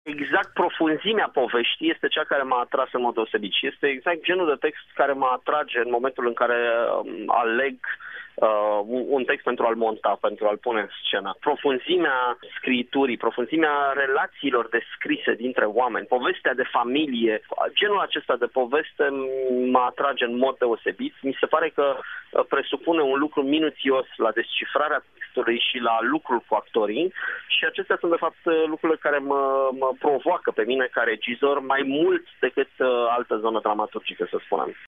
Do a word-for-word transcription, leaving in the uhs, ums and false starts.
Exact profunzimea poveștii este cea care m-a atras în mod deosebit și este exact genul de text care mă atrage în momentul în care aleg uh, un text pentru a-l monta, pentru a-l pune în scenă. Profunzimea scriturii, profunzimea relațiilor descrise dintre oameni, povestea de familie, genul acesta de poveste mă atrage în mod deosebit. Mi se pare că presupune un lucru minuțios la descifrarea textului și la lucrul cu actorii și acestea sunt de fapt lucrurile care mă, mă provoacă pe mine ca regizor mai mult decât altă zonă dramaturgică, să spunem.